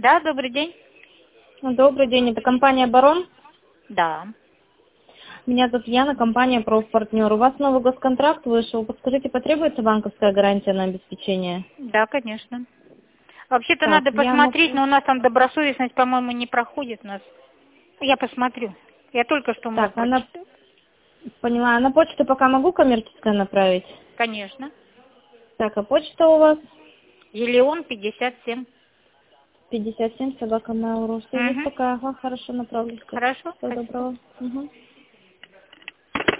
Да, добрый день. Добрый день, это компания «Барон». Да. Меня зовут Яна, компания «Профпартнер». У вас новый госконтракт вышел. Подскажите, потребуется банковская гарантия на обеспечение? Да, конечно. Вообще-то Так, надо я посмотреть, могу... но у нас там добросовестность, по-моему, не проходит у нас. Я посмотрю. Я только что Так, МОП она... прочитала. Поняла, а на почту пока могу коммерческое направить? Конечно. Так, а почта у вас? Елеон 57. 57 собака Mail.ru. Все есть Угу. такая, ага, хорошо, направлю. Хорошо, Всего спасибо. доброго. Угу.